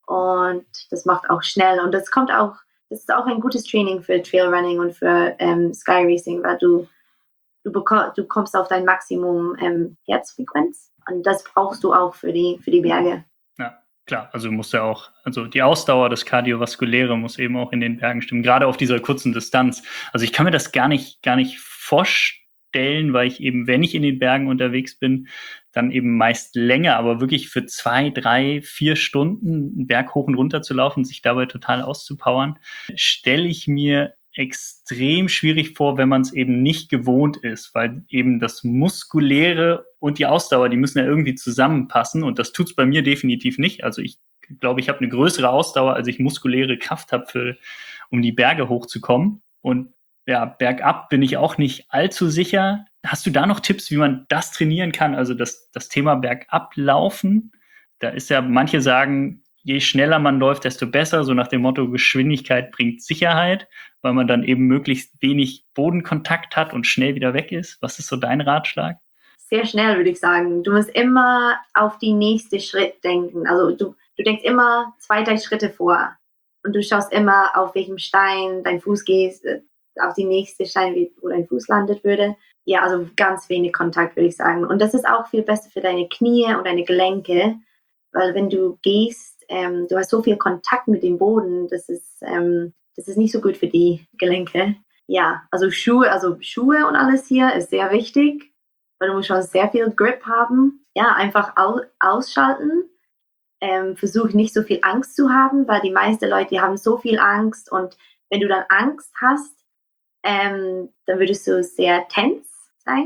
Und das macht auch schnell. Und das kommt auch, das ist auch ein gutes Training für Trailrunning und für ähm, Skyracing, weil du Du, bekomm, du kommst auf dein Maximum ähm, Herzfrequenz und das brauchst du auch für die, für die Berge. Ja, klar. Also du musst ja auch, also die Ausdauer, das Kardiovaskuläre muss eben auch in den Bergen stimmen, gerade auf dieser kurzen Distanz. Also ich kann mir das gar nicht, gar nicht vorstellen, weil ich eben, wenn ich in den Bergen unterwegs bin, dann eben meist länger, aber wirklich für zwei, drei, vier Stunden einen Berg hoch und runter zu laufen, sich dabei total auszupowern, stelle ich mir extrem schwierig vor, wenn man es eben nicht gewohnt ist, weil eben das Muskuläre und die Ausdauer, die müssen ja irgendwie zusammenpassen und das tut's bei mir definitiv nicht. Also ich glaube, ich habe eine größere Ausdauer, als ich muskuläre Kraft habe, für, um die Berge hochzukommen. Und ja, bergab bin ich auch nicht allzu sicher. Hast du da noch Tipps, wie man das trainieren kann? Also das, das Thema Bergab laufen, da ist ja, manche sagen, je schneller man läuft, desto besser, so nach dem Motto, Geschwindigkeit bringt Sicherheit, weil man dann eben möglichst wenig Bodenkontakt hat und schnell wieder weg ist. Was ist so dein Ratschlag? Sehr schnell, würde ich sagen. Du musst immer auf die nächste Schritt denken. Also du, du denkst immer zwei, drei Schritte vor und du schaust immer, auf welchem Stein dein Fuß geht, auf die nächste Stein, wo dein Fuß landet würde. Ja, also ganz wenig Kontakt, würde ich sagen. Und das ist auch viel besser für deine Knie und deine Gelenke, weil wenn du gehst, Ähm, du hast so viel Kontakt mit dem Boden, das ist, ähm, das ist nicht so gut für die Gelenke. Ja, also Schuhe, also Schuhe und alles hier ist sehr wichtig, weil du musst schon sehr viel Grip haben. Ja, einfach au- ausschalten. Ähm, versuch nicht so viel Angst zu haben, weil die meisten Leute, die haben so viel Angst und wenn du dann Angst hast, ähm, dann würdest du sehr tense sein,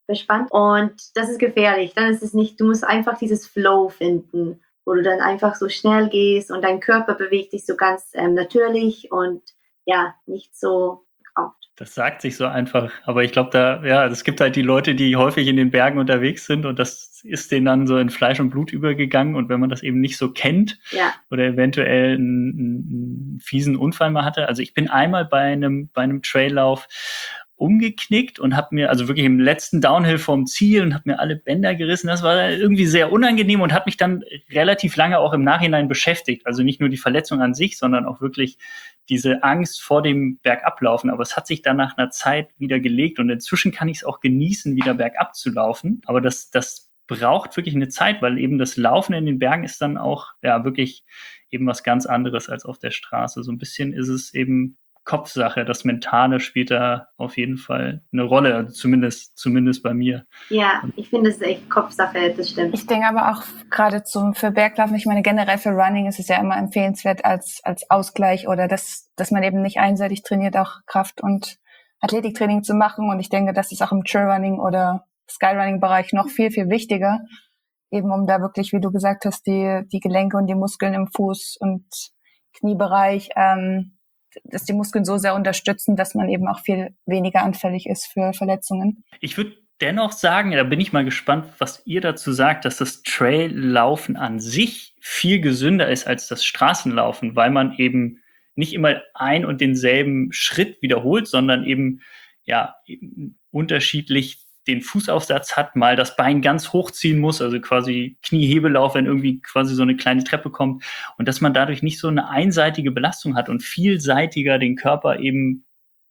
bespannt und das ist gefährlich. Dann ist es nicht, du musst einfach dieses Flow finden, wo du dann einfach so schnell gehst und dein Körper bewegt sich so ganz ähm, natürlich und ja, nicht so oft. Das sagt sich so einfach, aber ich glaube, da, ja, es gibt halt die Leute, die häufig in den Bergen unterwegs sind und das ist denen dann so in Fleisch und Blut übergegangen und wenn man das eben nicht so kennt ja. oder eventuell einen, einen fiesen Unfall mal hatte. Also ich bin einmal bei einem, bei einem Traillauf umgeknickt und habe mir, also wirklich im letzten Downhill vom Ziel und habe mir alle Bänder gerissen. Das war irgendwie sehr unangenehm und hat mich dann relativ lange auch im Nachhinein beschäftigt. Also nicht nur die Verletzung an sich, sondern auch wirklich diese Angst vor dem Bergablaufen. Aber es hat sich dann nach einer Zeit wieder gelegt und inzwischen kann ich es auch genießen, wieder bergab zu laufen. Aber das, das braucht wirklich eine Zeit, weil eben das Laufen in den Bergen ist dann auch ja wirklich eben was ganz anderes als auf der Straße. So ein bisschen ist es eben Kopfsache, das Mentale spielt da auf jeden Fall eine Rolle, also zumindest, zumindest bei mir. Ja, ich finde, es ist echt Kopfsache, das stimmt. Ich denke aber auch gerade zum, für Berglaufen, ich meine generell für Running ist es ja immer empfehlenswert als, als Ausgleich oder dass, dass man eben nicht einseitig trainiert, auch Kraft- und Athletiktraining zu machen und ich denke, das ist auch im Trailrunning oder Skyrunning-Bereich noch viel, viel wichtiger, eben um da wirklich, wie du gesagt hast, die, die Gelenke und die Muskeln im Fuß- und Kniebereich, ähm, dass die Muskeln so sehr unterstützen, dass man eben auch viel weniger anfällig ist für Verletzungen. Ich würde dennoch sagen, da bin ich mal gespannt, was ihr dazu sagt, dass das Traillaufen an sich viel gesünder ist als das Straßenlaufen, weil man eben nicht immer ein und denselben Schritt wiederholt, sondern eben ja eben unterschiedlich den Fußaufsatz hat, mal das Bein ganz hochziehen muss, also quasi Kniehebelauf, wenn irgendwie quasi so eine kleine Treppe kommt und dass man dadurch nicht so eine einseitige Belastung hat und vielseitiger den Körper eben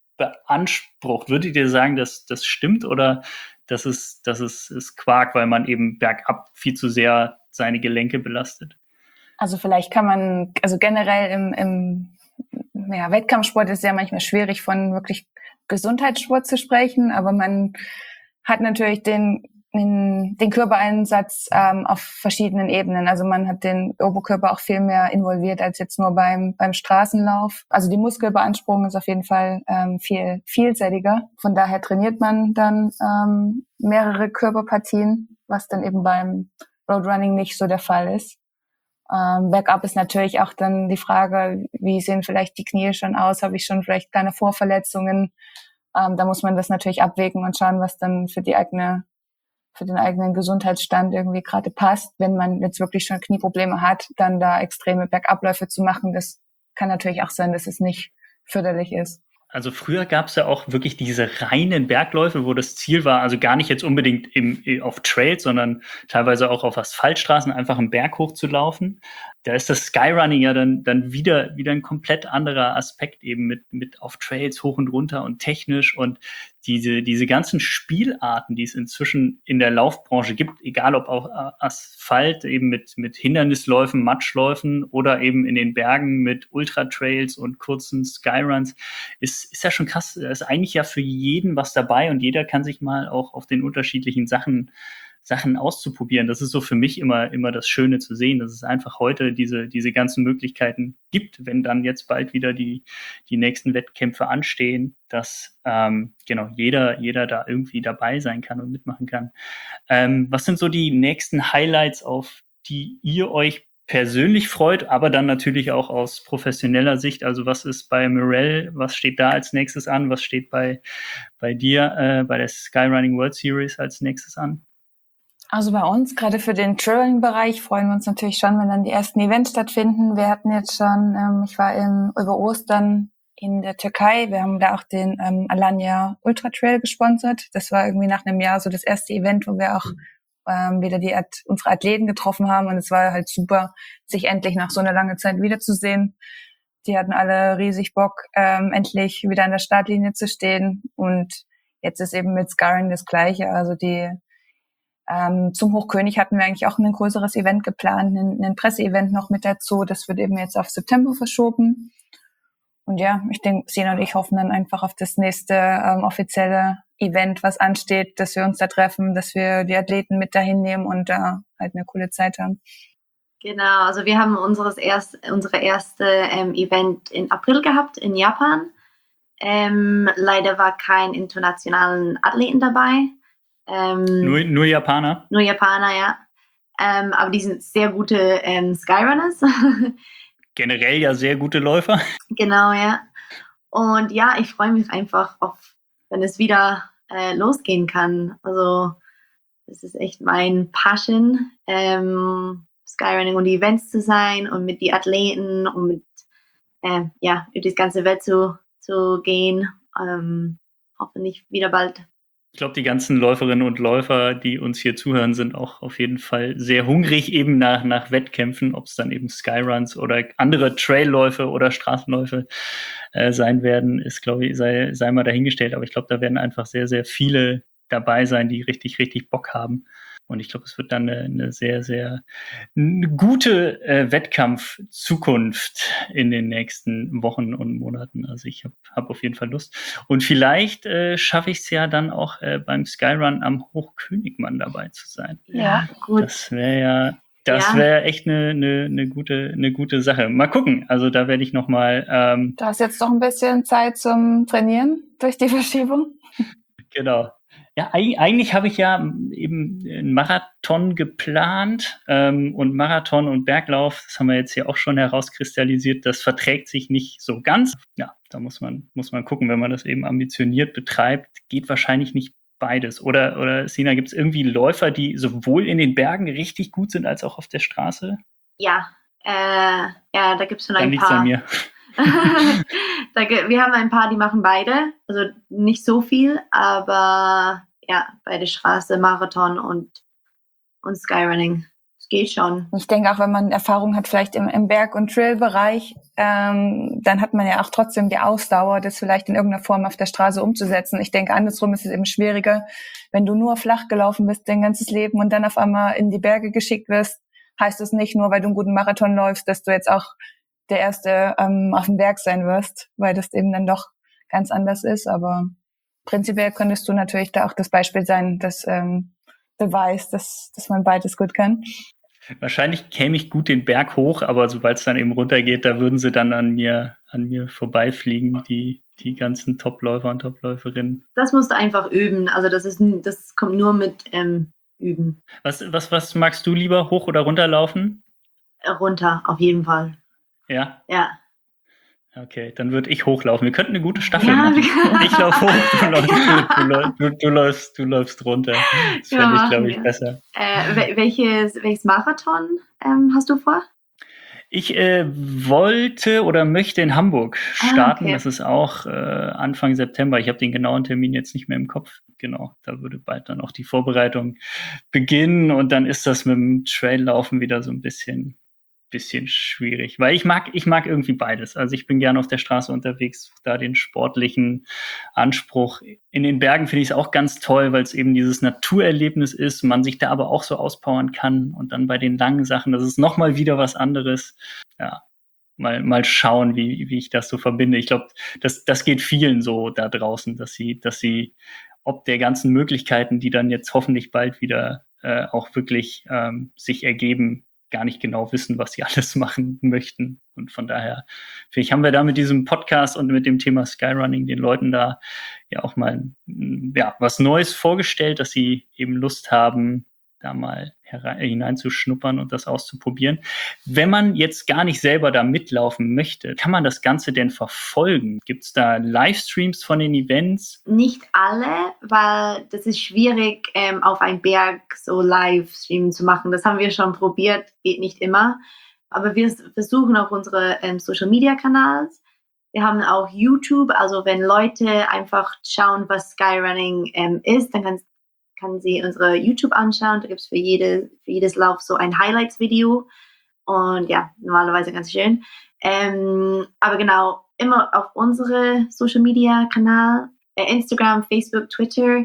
beansprucht. Würdet ihr sagen, dass das stimmt oder das ist, das ist, ist Quark, weil man eben bergab viel zu sehr seine Gelenke belastet? Also vielleicht kann man, also generell im, im ja, Wettkampfsport ist es ja manchmal schwierig, von wirklich Gesundheitssport zu sprechen, aber man hat natürlich den, den, den Körpereinsatz ähm, auf verschiedenen Ebenen. Also man hat den Oberkörper auch viel mehr involviert als jetzt nur beim, beim Straßenlauf. Also die Muskelbeanspruchung ist auf jeden Fall ähm, viel vielseitiger. Von daher trainiert man dann ähm, mehrere Körperpartien, was dann eben beim Roadrunning nicht so der Fall ist. Ähm, bergab ist natürlich auch dann die Frage, wie sehen vielleicht die Knie schon aus? Habe ich schon vielleicht kleine Vorverletzungen? Ähm, da muss man das natürlich abwägen und schauen, was dann für die eigene, für den eigenen Gesundheitsstand irgendwie gerade passt. Wenn man jetzt wirklich schon Knieprobleme hat, dann da extreme Bergabläufe zu machen, das kann natürlich auch sein, dass es nicht förderlich ist. Also früher gab es ja auch wirklich diese reinen Bergläufe, wo das Ziel war, also gar nicht jetzt unbedingt im, auf Trails, sondern teilweise auch auf Asphaltstraßen einfach einen Berg hoch zu laufen. Da ist das Skyrunning ja dann, dann wieder, wieder ein komplett anderer Aspekt eben mit, mit auf Trails hoch und runter und technisch und diese, diese ganzen Spielarten, die es inzwischen in der Laufbranche gibt, egal ob auf Asphalt eben mit, mit Hindernisläufen, Matschläufen oder eben in den Bergen mit Ultratrails und kurzen Skyruns, ist, ist ja schon krass. Da ist eigentlich ja für jeden was dabei und jeder kann sich mal auch auf den unterschiedlichen Sachen Sachen auszuprobieren. Das ist so für mich immer, immer das Schöne zu sehen, dass es einfach heute diese, diese ganzen Möglichkeiten gibt, wenn dann jetzt bald wieder die, die nächsten Wettkämpfe anstehen, dass ähm, genau jeder, jeder da irgendwie dabei sein kann und mitmachen kann. Ähm, was sind so die nächsten Highlights, auf die ihr euch persönlich freut, aber dann natürlich auch aus professioneller Sicht? Also was ist bei Mirel, was steht da als nächstes an? Was steht bei, bei dir, äh, bei der Skyrunning World Series als nächstes an? Also bei uns, gerade für den Trailrunning-Bereich, freuen wir uns natürlich schon, wenn dann die ersten Events stattfinden. Wir hatten jetzt schon, ähm, ich war im, über Ostern in der Türkei. Wir haben da auch den ähm, Alanya Ultra Trail gesponsert. Das war irgendwie nach einem Jahr so das erste Event, wo wir auch ähm, wieder die At- unsere Athleten getroffen haben. Und es war halt super, sich endlich nach so einer langen Zeit wiederzusehen. Die hatten alle riesig Bock, ähm, endlich wieder an der Startlinie zu stehen. Und jetzt ist eben mit Scarring das Gleiche. Also die Ähm, zum Hochkönig hatten wir eigentlich auch ein größeres Event geplant, ein, ein Presseevent noch mit dazu. Das wird eben jetzt auf September verschoben. Und ja, ich denke, Sina und ich hoffen dann einfach auf das nächste ähm, offizielle Event, was ansteht, dass wir uns da treffen, dass wir die Athleten mit dahin nehmen und da halt eine coole Zeit haben. Genau, also wir haben unseres erst, unsere erste ähm, Event in April gehabt in Japan. Ähm, leider war kein internationalen Athleten dabei. Ähm, Nur, nur Japaner? Nur Japaner, ja. Ähm, aber die sind sehr gute ähm, Skyrunners. Generell ja sehr gute Läufer. Genau, ja. Und ja, ich freue mich einfach auf, wenn es wieder äh, losgehen kann. Also das ist echt mein Passion, ähm, Skyrunning und die Events zu sein und mit den Athleten und mit, äh, ja, über die ganze Welt zu, zu gehen. Ähm, hoffentlich wieder bald. Ich glaube, die ganzen Läuferinnen und Läufer, die uns hier zuhören, sind auch auf jeden Fall sehr hungrig eben nach, nach Wettkämpfen, ob es dann eben Skyruns oder andere Trailläufe oder Straßenläufe äh, sein werden, ist, glaube ich, sei, sei mal dahingestellt. Aber ich glaube, da werden einfach sehr, sehr viele dabei sein, die richtig, richtig Bock haben. Und ich glaube, es wird dann eine, eine sehr, sehr eine gute äh, Wettkampf-Zukunft in den nächsten Wochen und Monaten. Also ich habe hab auf jeden Fall Lust. Und vielleicht äh, schaffe ich es ja dann auch äh, beim Skyrun am Hochkönigmann dabei zu sein. Ja, gut. Das wäre ja, das Ja. wäre echt eine, eine, eine, gute, eine gute Sache. Mal gucken. Also da werde ich nochmal. Ähm, Du hast jetzt noch ein bisschen Zeit zum Trainieren durch die Verschiebung. Genau. Ja, eigentlich habe ich ja eben einen Marathon geplant ähm, und Marathon und Berglauf, das haben wir jetzt hier auch schon herauskristallisiert, das verträgt sich nicht so ganz. Ja, da muss man, muss man gucken, wenn man das eben ambitioniert betreibt, geht wahrscheinlich nicht beides. Oder, oder Sina, gibt es irgendwie Läufer, die sowohl in den Bergen richtig gut sind, als auch auf der Straße? Ja, äh, ja, da gibt es schon Dann ein liegt's paar. an mir. da, wir haben ein paar, die machen beide, also nicht so viel, aber ja, beide Straße, Marathon und, und Skyrunning. Es geht schon. Ich denke auch, wenn man Erfahrung hat, vielleicht im, im Berg- und Trail-Bereich, ähm, dann hat man ja auch trotzdem die Ausdauer, das vielleicht in irgendeiner Form auf der Straße umzusetzen. Ich denke, andersrum ist es eben schwieriger, wenn du nur flach gelaufen bist dein ganzes Leben und dann auf einmal in die Berge geschickt wirst, heißt es nicht nur, weil du einen guten Marathon läufst, dass du jetzt auch der Erste ähm, auf dem Berg sein wirst, weil das eben dann doch ganz anders ist. Aber prinzipiell könntest du natürlich da auch das Beispiel sein, das ähm, beweist, dass, dass man beides gut kann. Wahrscheinlich käme ich gut den Berg hoch, aber sobald es dann eben runtergeht, da würden sie dann an mir, an mir vorbeifliegen, die, die ganzen Topläufer und Topläuferinnen. Das musst du einfach üben. Also das ist, das kommt nur mit ähm, Üben. Was, was, was magst du lieber, hoch oder runterlaufen? Runter, auf jeden Fall. Ja? Ja. Okay, dann würde ich hochlaufen. Wir könnten eine gute Staffel Ja, machen. wir- Ich laufe hoch, du, läufst, du, läufst, du, du, läufst, du läufst runter. Das Ja, fände ich, machen glaube ich, wir. besser. Äh, wel- welches, welches Marathon ähm, hast du vor? Ich äh, wollte oder möchte in Hamburg starten. Ah, okay. Das ist auch äh, Anfang September. Ich habe den genauen Termin jetzt nicht mehr im Kopf. Genau, da würde bald dann auch die Vorbereitung beginnen. Und dann ist das mit dem Traillaufen wieder so ein bisschen, bisschen schwierig. Weil ich mag, ich mag irgendwie beides. Also ich bin gerne auf der Straße unterwegs, da den sportlichen Anspruch. In den Bergen finde ich es auch ganz toll, weil es eben dieses Naturerlebnis ist, man sich da aber auch so auspowern kann. Und dann bei den langen Sachen, das ist nochmal wieder was anderes. Ja, mal, mal schauen, wie, wie ich das so verbinde. Ich glaube, das, das geht vielen so da draußen, dass sie, dass sie ob der ganzen Möglichkeiten, die dann jetzt hoffentlich bald wieder äh, auch wirklich ähm, sich ergeben, gar nicht genau wissen, was sie alles machen möchten. Und von daher, vielleicht haben wir da mit diesem Podcast und mit dem Thema Skyrunning den Leuten da ja auch mal ja, was Neues vorgestellt, dass sie eben Lust haben, da mal hineinzuschnuppern und das auszuprobieren. Wenn man jetzt gar nicht selber da mitlaufen möchte, kann man das Ganze denn verfolgen? Gibt es da Livestreams von den Events? Nicht alle, weil das ist schwierig, ähm, auf einen Berg so Livestream zu machen. Das haben wir schon probiert, geht nicht immer. Aber wir versuchen auf unsere ähm, Social-Media-Kanals. Wir haben auch YouTube, also wenn Leute einfach schauen, was Skyrunning ähm, ist, dann kann, kann sie unsere YouTube anschauen. Da gibt es für, jede, für jedes Lauf so ein Highlights-Video. Und ja, normalerweise ganz schön. Ähm, aber genau, immer auf unsere Social-Media-Kanal, äh, Instagram, Facebook, Twitter.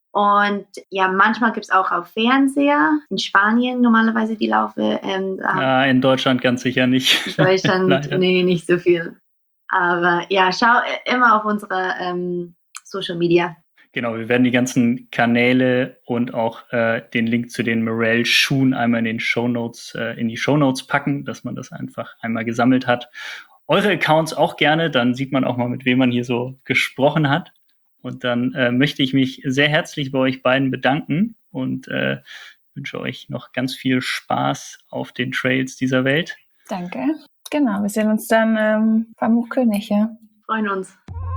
Und ja, manchmal gibt es auch auf Fernseher. In Spanien normalerweise die Laufe. Ähm, ja, in Deutschland ganz sicher nicht. In Deutschland, nee, nicht so viel. Aber ja, schau immer auf unsere ähm, Social Media. Genau, wir werden die ganzen Kanäle und auch äh, den Link zu den Merrell-Schuhen einmal in den Shownotes, äh, in die Shownotes packen, dass man das einfach einmal gesammelt hat. Eure Accounts auch gerne, dann sieht man auch mal, mit wem man hier so gesprochen hat. Und dann äh, möchte ich mich sehr herzlich bei euch beiden bedanken und äh, wünsche euch noch ganz viel Spaß auf den Trails dieser Welt. Danke. Genau, wir sehen uns dann ähm, beim Hochkönig, ja. Freuen uns.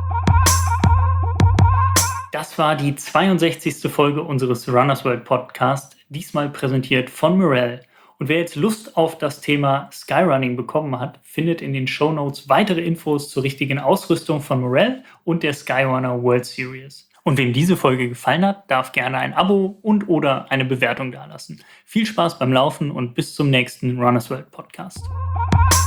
Das war die zweiundsechzigste Folge unseres Runners World Podcast, diesmal präsentiert von Merrell. Und wer jetzt Lust auf das Thema Skyrunning bekommen hat, findet in den Shownotes weitere Infos zur richtigen Ausrüstung von Merrell und der Skyrunner World Series. Und wem diese Folge gefallen hat, darf gerne ein Abo und oder eine Bewertung dalassen. Viel Spaß beim Laufen und bis zum nächsten Runners World Podcast.